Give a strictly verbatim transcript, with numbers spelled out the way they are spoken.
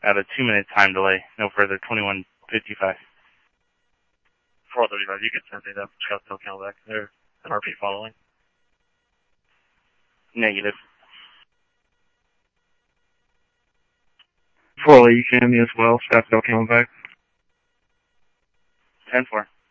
At a two-minute time delay. No further, twenty-one fifty-five. four thirty-five, you can send it up Scottsdale Camelback. There's an R P following. Negative. four, you can me as well, Scottsdale Camelback. ten four.